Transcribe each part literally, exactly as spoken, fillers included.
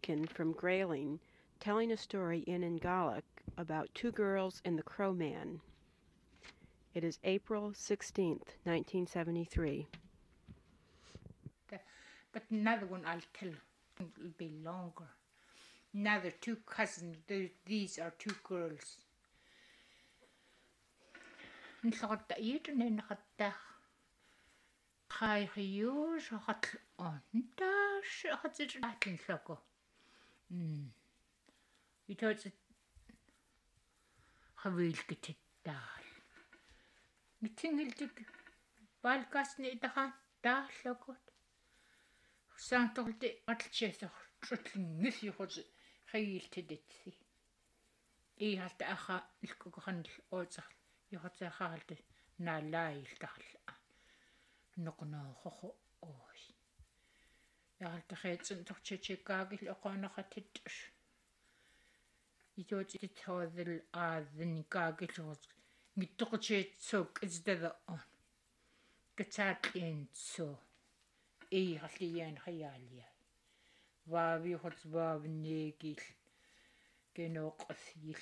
Aiken from Grayling, telling a story in Ingalic about two girls and the Crow Man. It is April sixteenth, nineteen seventy-three. But another one I'll tell will be longer. Another two cousins, these are two girls. Nlogta yitun en hatta khayus hat on dash hat it latin logo. Hmm. It was havil kitit dal. Mitingil tik balkas ni taha dal logo. Santolte atlchesor trutlin ngis yuhos khayil tiditsi. I hat acha ilkugan oza yuhos achalte na lail dal. Nokno hoho oi. Yalte khetsen toch chechikagil oqonaxatit. Itot it hodel adin kagil hos. Ngittoqchet sok izdada on. Gatatlin so. I hallian hayalia. Vavi hots vav negil. Genoqsil.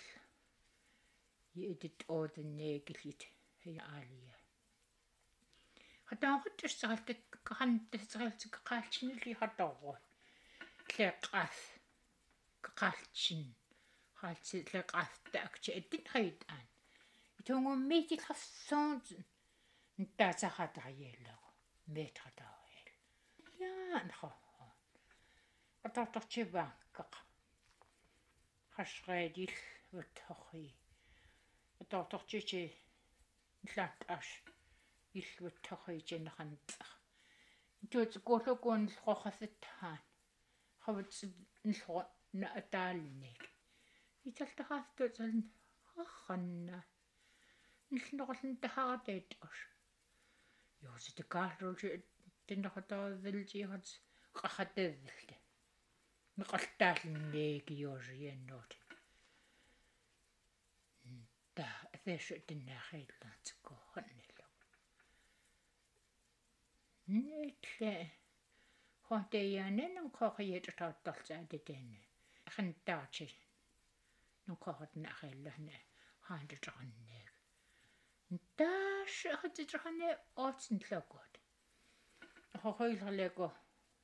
Yedit oden negil hayalia. Хатаахт тсаалтак кахан тсаалтак каалчинли хатааваа леқас каалчин хаалци леқаста акчи эдин хайдаан итонгом митил хассон нтаасахатариаллаа метратааваа яа нхо атартарчиваа кақ хашрэдил вутхи атартарчичи лаат аш иллуттахиичинерантаа итут куулукуун лхохасаттаан хавт нлхо наатаалник италтахаастут сан харранна нлнорлн тахаратаит аш ёсит каарлуулси тиннахатаавэлжи хат qaqatevilta meqaltaallinniigi yuusiannuut ta athassu tinnaariillaatsikku qannillu nitla hoteyanen qoqiyatartartarsaatataanna aqantaarti nuqoratna aqillahna haantatarannaag taas aqatitarane ootsinlaguut ahoillerlego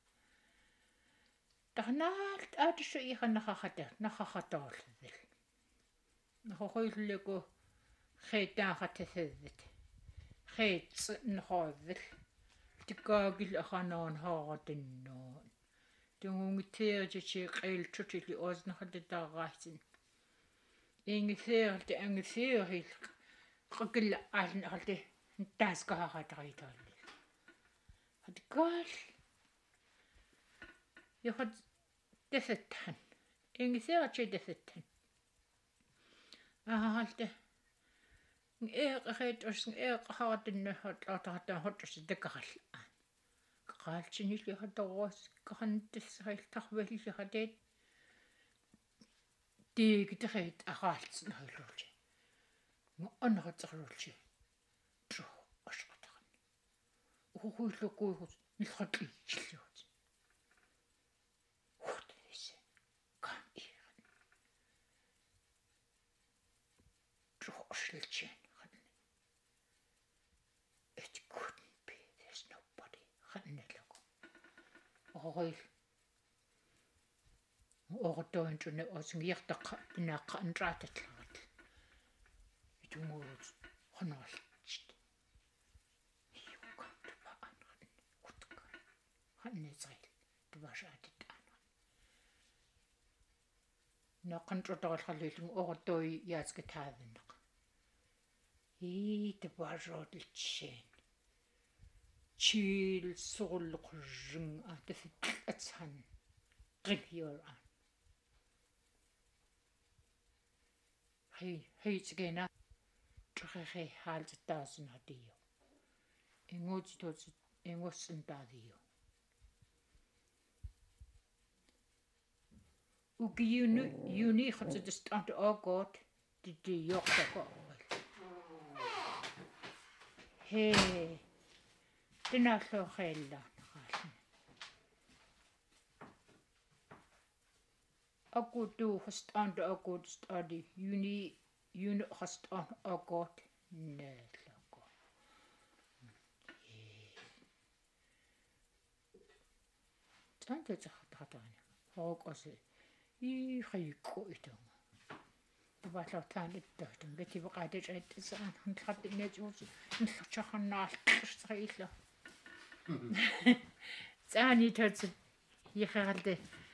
tarnaalt aatissu iqannaqaqata naqaqataorluvil ahoillerlego xeetaaqatasavvat xeets nqoovil tikaagil aqanoon haaratinnuun tungungiteertichi qeiltutili oosnaqatataaraatsin ingiteerti angiteeril qakilla aalnaqalti taaskahaqatariitaalli hatikaal yoqat tasattan ingiteerti tasattan aahalta eeqaret os eeqaharatinnuhut ataratan hotus takaralla qaalchinilli hataroos qarantissaril tarvalilli hateet tiigiterit aqaaltsin hailulti ngo anratarulti tru asqataran uruillukuugut nilratliilluut hutisse kan iran tru aslilchen it couldn't be there's nobody khannalaku oil ortointune osngiertaqa inaaqa anraatatlarat itumuut honolchit yukat baan utka hannesail tuvasaatit ana naqantrotorallallung ortoi yaaskataavinneq ii tuvasaatilchen chiil sorulluqurring atafit atsan qillior an hei hei tsigena trxe haaltattaasin hatiyo inguutitut ingussin taadiyo ukiyunu yuni khatsidist ant agot titi yoqtaqo he tinallu xeella naqaalna akut du host on the akut study uni uni host on akut nellako tante tsahtatani hokose i khayko itong tubasla tan ittahtum geti baqade jaytsan hantat nejus nlchakhanal tsayla tsani tots yihalde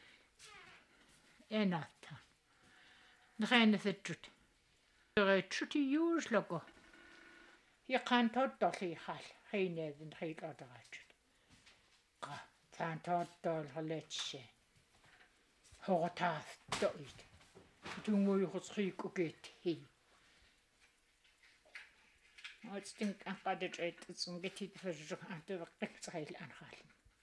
enata nrenetut retut yusloko yiqan tottoli hal heineden heiladarachut qa tan tottol haletse hotaaf toit tungui hosrikuket hi Altstink aqade jaytsan geti ferju antevaqtsail anhal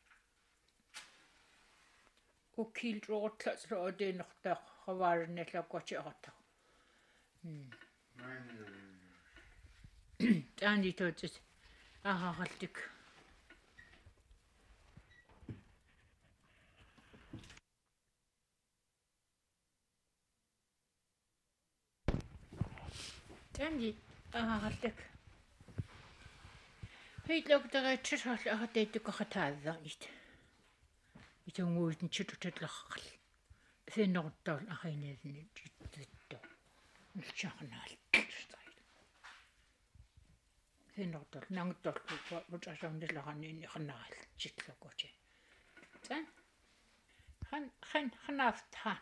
ukil rotlas rode noqta xavarnellaqochi aqta tani tots ahaqaltik tani ahaqaltik heitloktaratchusall ahateitukaqataazarnit itungуутэн чутуталларқал синнерутаул аринеасни титто илчаарнаал синнертал нангуттал вутасарниларанни ханарал читлукути тан хан хан ханафта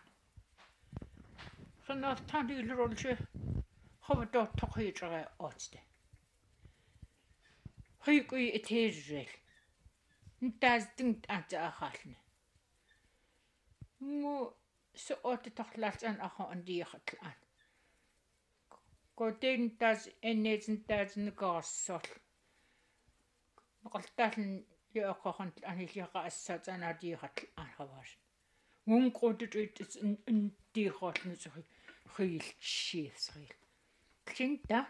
ханафта дилролче хавтот тохиичара отсте хойкуи этежэл нтаастинг атаахаална му соотторлаалсан аха андиахатлаан котен тас эннетэн таасникаассол мақалтаалн яақахан анилиаqa ассаатанаатиихатлаан хаваас мункрутут ин тиихоолнусери хиилчиисрил кинта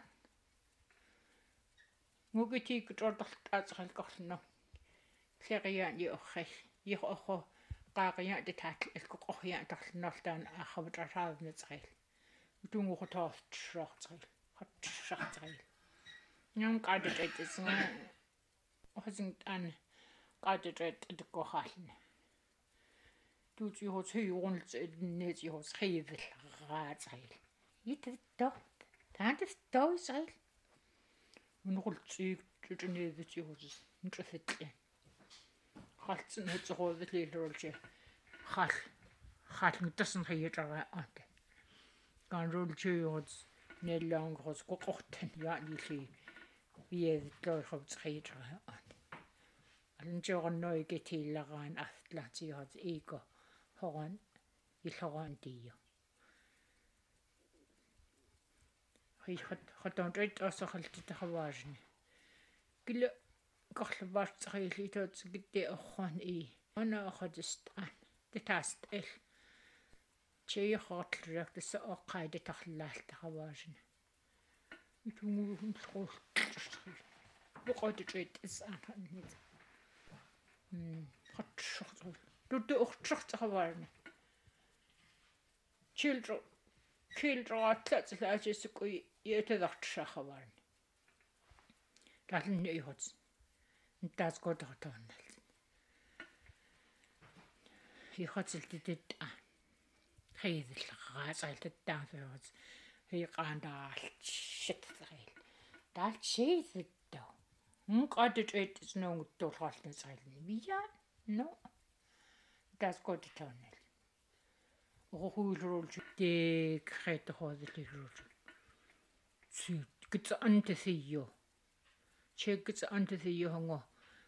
мугитик тордартаатсарилкорлно Клериан йохай йохо qaaqiya tataat alkoqorya tarlinnerlaan aarravutaraavnatseril utunguqutaartsraarteril qatsarteril nyam qaatatatsinga ohasing an qaatatat tukkorraalna tuuti hotuyurunlt net ihos rivel raateril itattor taantastorseril unrultsiik tutunevet ihos ntrafetlan Haltsen hutserovetlilurulje hal halngtassen hiitara ante kan ruljuuts nellangros qoqortan yaanili vievtlorhutseritara ante alnjornoi getiillaraan aftlatihat ego horan ilhoran dio hihat hatondrit asaqaltitahavaasni kila Korlevartseriilitoot gitti orran I ana orratestaan tataast el cheyhortlak tassa oqqaide tarlaaltaqavaasina itunguun qoortustri boqotitrit isaanit hm hatshortul tuttu ortsortaqavaarna children children atlatlaasisukui yetadartsaqavaarna talni ihots That's good to turn. He hot silted it. He is the down for he can't shit. That cheese it though. Got it, it is no to hotness. Yeah, no. That's good to turn. Oh, who rolled the crate the horse little. See, gets under see you. Check's under the young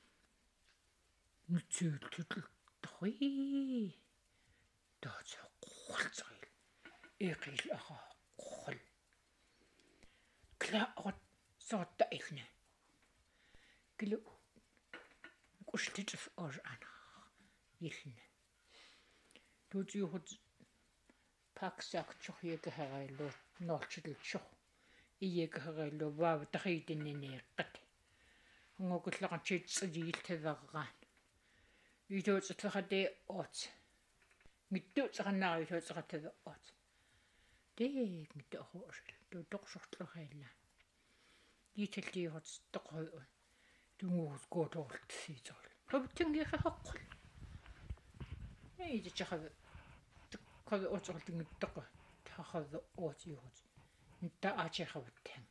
Nutu three. That's a cold. Eqil a cold. Cloud sort the evening. Glu Gustit or an Yilin. Do you would pack sack chohiagarello, not little cho. Iagarello, wow, the hidden in a cut. Ngokutlaachits a deal to the run. You don't at the day ought. ngittu tseqannaariusuuteqattavuat teek ngittuoruusul tu toqsortluqailla kiitalliurat toqoru tunguus kootorltissiitorl qabuttingiiqahoqqul ei tachaqav qav otorltingittoqa taqav otiurat nitta aachaqavuttan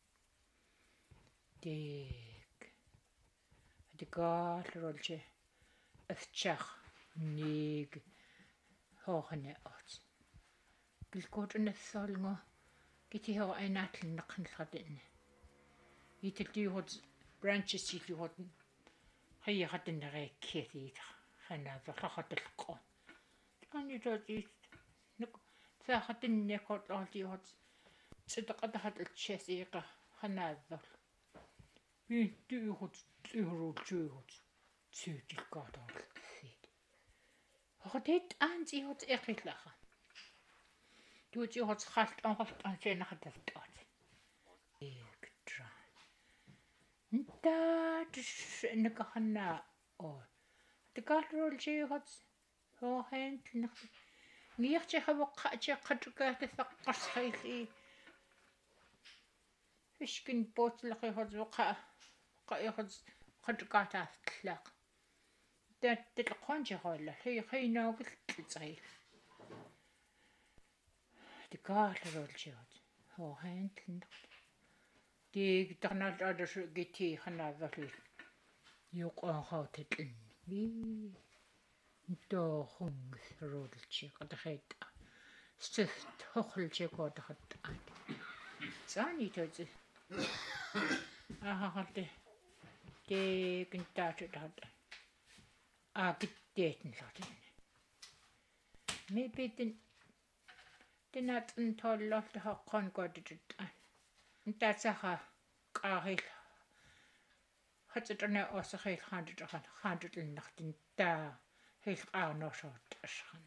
teek atikaallurulche afchaq niig hoorne ot kilkuutunassaalngo kitihora ainaatlinneqqanlratinne italliurat branches illurat hayaqatinnereikkiasiita ханааферлахаталлеққо канитоотис нук саахатинниаккоотлаартиуат ситеқатахаталчасииқа ханааффер виттуурут тиурулчуурут сиутилкаатаарлсиит хатет аантиут эқиллаха туутиурут халт ангалт ансианахатафтаат эктра нтаа тс накаханаа оо тикаалрулжиугат хоохент нэр нgiirtihavoqqa atiaqqatukaatasaqqarsqailli фишкин ботлеқиорсуқа қаиорс qatukaataaftallaaq таатталеққуанчеқуалла хи хинаагуллутсаи тикаалрулжиугат хоохент нэр тиг тарнаалаалусу гити ханаавалли юқаахаутатлин ви тоохунгс рулчи qataxait stift hoqlchikootaqat saani tozi ahaqalti teekintaatutaat aakitteetnlortin mipitin tinatn tollorta haqqan kootutut ntaatsaqa qaaril hatutana osaqil khaantutaqan khaantutlinnartin taa hil qaarnoorsoort asqan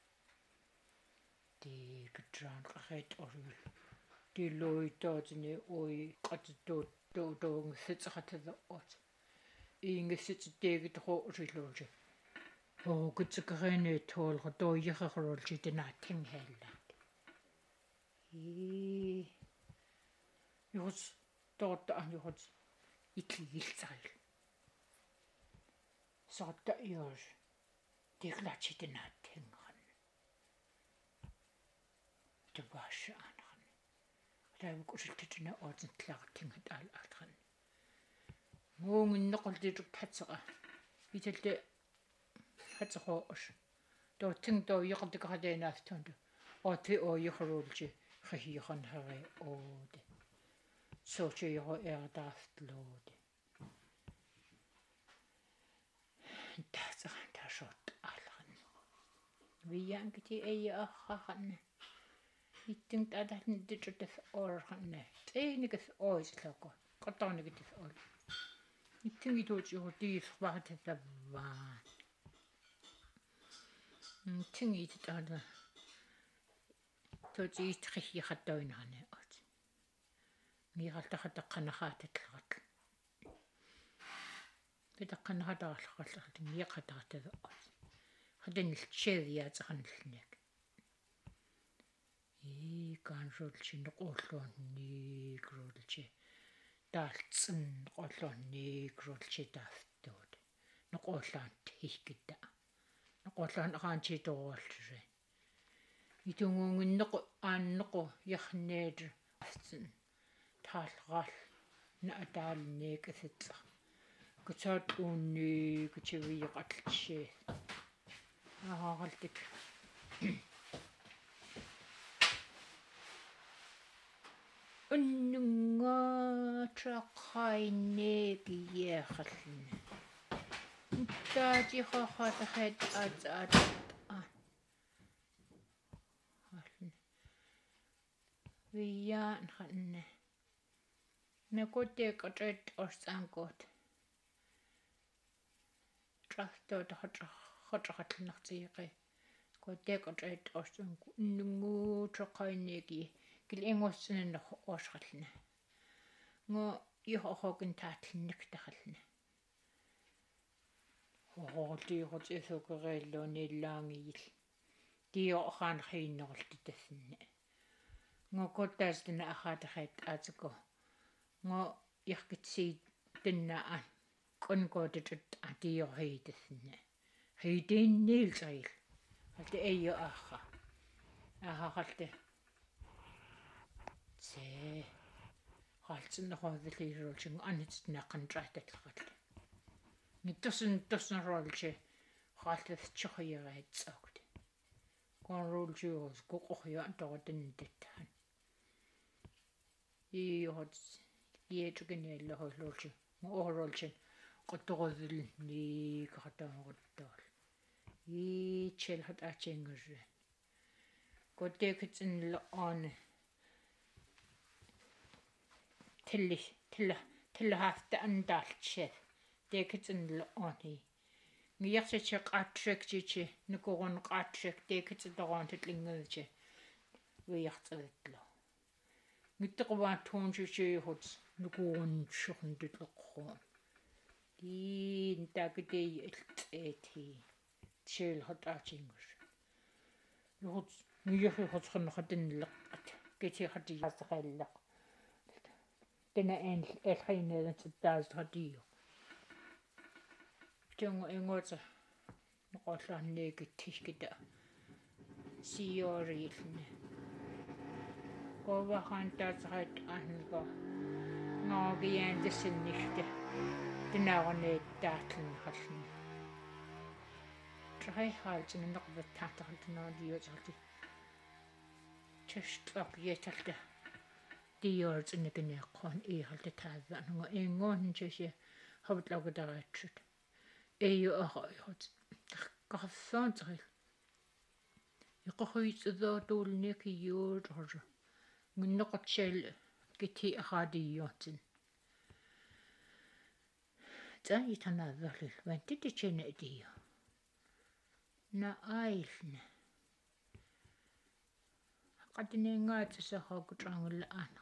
ti kutraan qaqait orul ti loitootini ui qatuttuut tuutuung sitseqataverut iingassititeegit ruusilluulsi oo kutsikeriini toolqa toijererulsi tinaatting hallaat ii юус тоорта юус итлигилсарил саатта юус теглачитинааттинган тубаашаанхан таавукусултатина оотинтлаартингат аал аатран муунгиннеқултитук хатсеqa италте хатсеқоос тоотин тоойеқартикаратинаастуунду оти оойерулчи хихихан хари ооде соочиеро эрдаастлууде тасаан ташот алхан виянкити эйяаххан иттин таталн дитутас оорханне тейникас оислако катааникитис ол иттин итоочио тиис ваататаваа иттин иттаада тоочиит хихихаттоинхане от мииралтахатаққанахаататлерат питаққанахатаарлақаллерат миеқатаратава от хатинилчевиаатеқаниллниак и канжулчи неқуллуанни грулчи таалцэн неқуллуанни грулчи таафтуут неқуллаат хиккита неқуллаан араанчи торуаллуси итунгунгиннеқу ааннеқу ярнеет астин таалрал наатаалниик аситса кутаат уунни кутивиеқарлчи ааралтик уннунгаатаққайнеекиеқаллни таатихохатахат аатаат аллни вияан ханне накотеқатэт орсаангоот трахтот хатахатлнартиеқи котеқатэт орсаангу уннунгуутеқайнееки килингуссиннер оосрална ngo ihохогин таатлинник тахална хоолиорут эсукерииллууниллаангиил тиоорхан хииннерулти тассинна ngokutaas tana axaataxaat aatako ngo yarkitsiit tannaa qunkootutut atiorhiitassinna hiitiinniilsariil ati ayyo aarra aaharalta se qaltsinnerorviliiruulsingu anititnaaqantraatatlaqatla nittorsun torsunarorulsi qaallastsorrieraatsaaqut konruulsiuus qoqorjua toratannitattaan iihot ietukiniallerulluulsi muorulsin quttoruvil niiqartaamaquttuul iitsilhat aatsiingurru kotiakitsinnerlaani tilli tilla tillahaafta antaaltsat tiakitsinnerlaani ngiartsi qaatraktichi nukurun qaatrak tiakitsitoruan titlingulchi viartsavatlu ngittequvaat tuunsiisiihut nukurun shorn tutleqquun diin taakitei iltseeti tsilhat aatingus luhut ngiarrihut qanneratinnilleqqat kitiqatiaasaqallaq tena en elhainelantsittaasratiio tungo ingota noqollaanniikittiskita sioriilne qovaaqaantaatsaqaat aanilqa ngaagiaan tassinnikta tinaaruneettaarlunqallni trai haaltsinneqvattaartartunaaliutarti tschtlaq yetalta tiortsinnikiniaqqoon iihalta taava nunga ingoonnchisi havtlaqutaraatsit eyu ahayhut qarffaantaril iqorruitsudaatuulniaki yuutorru ngunneqatsal kiti araadiuartin tani tanaaverlil vantitichene dio na ailne qatiningaatsassaqaqutraangulla aana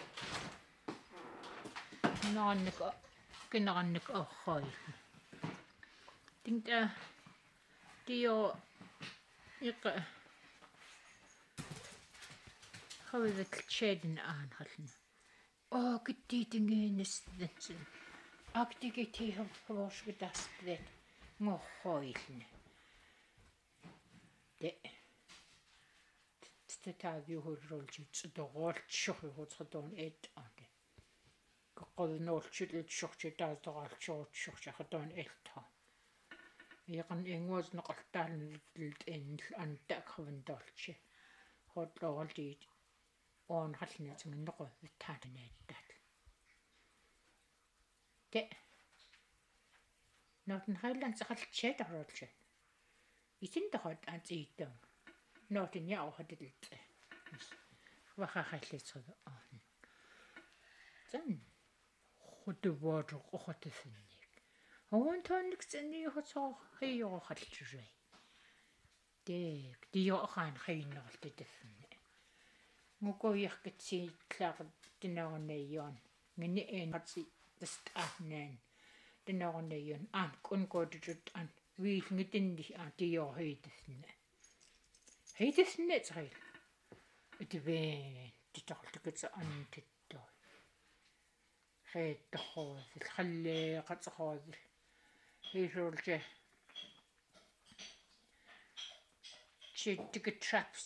naannik kinnarannik orrailne tinta dio iqa havivatchaden aanhalne oo kittiitingiinisdatsin aktikitiihorvorskutasplet ngorroilne te tstataviuhulluulsitsutorooltsorjuutratuun eettaange qoqqovinuulchulutsortitaastoraalsortsorchaqatuun eltaa iqan inguus neqartaalnullit innl antaaqhavantorchi hotloraltiit oon hallniatsinginnequvvittaataneettaat te noten hailantsaqaltsatarulsi isintoqat aatiittam noten yaorhatilt вахахаллитсерва аан тан хутувоот қохотсинник авантаанниксиниихотсоо хиёрхаллусай тек тиохан хиннерлутассинни ngukuyarkatsiillaaqat tinarunayuan ngini eenatsi tastaahnaan tinarunayuan aan kunkootutut aan viilngitinni aan tiorhiitassinna heitassinna tsaril ituveen titorlukutsa antittua reettorruusil qalleeqateruusil hiisuulse chittika traps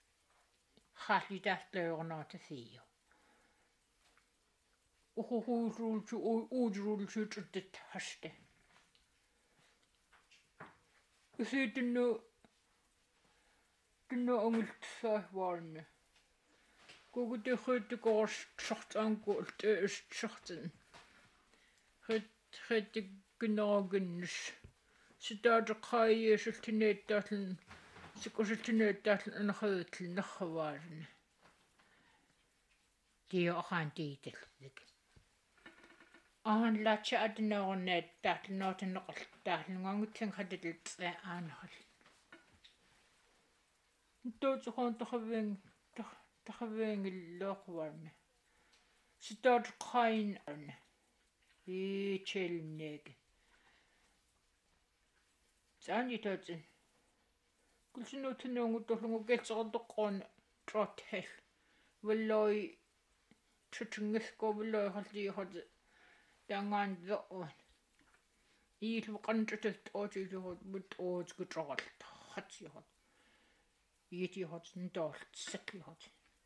хaalитаарлуйорнаатасиио ухухуулуулчу уужруулчуутут хаште уситинну тинну ангултсааваарне гугутэхүтикоорс шортаангуулт эсчортин хэт хэтигнаагиннс ситаатеққаиесултинеэттааллун сикусултинеэттааллун анахавитлу нархаваарне тиохан тиитэллик аан лача аднеорнеэт тааллунаатиннеқарлтааллунгангутсин хатилтсаа аанахал тоотохон тахавэн тахавэнгиллоорварне ситаатеққаин арне ичелнег заанитоотин Kulsinuutinuungutullungu kitseqertoqqaana trothel. Valloi tutungisko valloi qalliiqati tangaan do'on. Iillu qantatut ootiluhut mut oot kutroqalta. Hatsihat. Iitihat ntolt saklihat.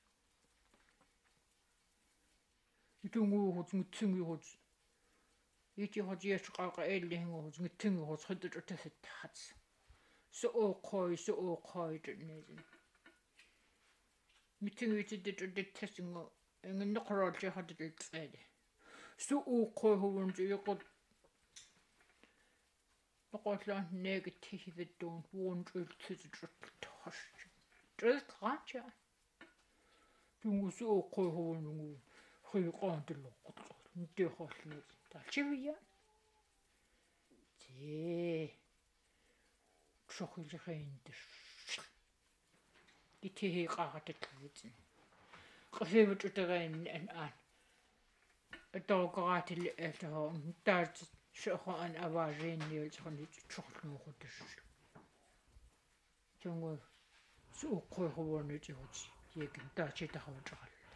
Itunguuhut ngutsinguhut. Iitihat yeesqaaqa eellihinguhut ngutsinguhut hattatasat hats. So oqoi so oqoi tnesin. Mitsinguitidit udittasngu nginnoqroolti hattatiltsade. So oqoi huun iqot noqollaan negativittuun wuuntrultsitruttahas. Trultqaacha. Tungu so oqoi huunungu khiiqaantilloqqut. Ntihollnet. Talchivia. Tee. Soqilreint. Itihi qaatatlutsin. Qasivut utereen an an. Atooqaraatil ataho taat soqan avaariinniulsqanit tsorluuqutus. Tungu so oqoi huunutigut yekin taachitahuutralla.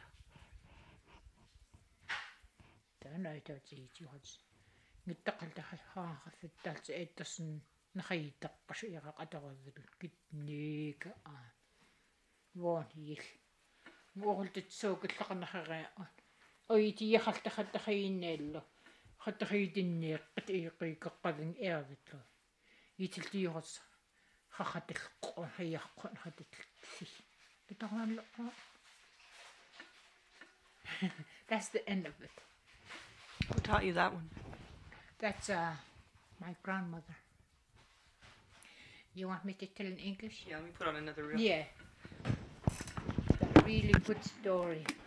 Taanaitaatiitigut. Ngittaqalta haaqaffittalta eittasn naqiitaqqasuiaqaqatorerlu kitniika aa. Voonil. Muorultitsuuqillaqarnaqaraa. Oitiaqaltaqattaqiinneellu. Qattaqiitinneeqqat iiqiiqqaqqavin eavitlu. Itiltiuqas haqatilqo hiaqqon hatatilsi. Tatarnallu. That's the end of it. Who taught you that one? That's uh my grandmother. You want me to tell in English? Yeah, let me put on another reel. Yeah. It's a really good story.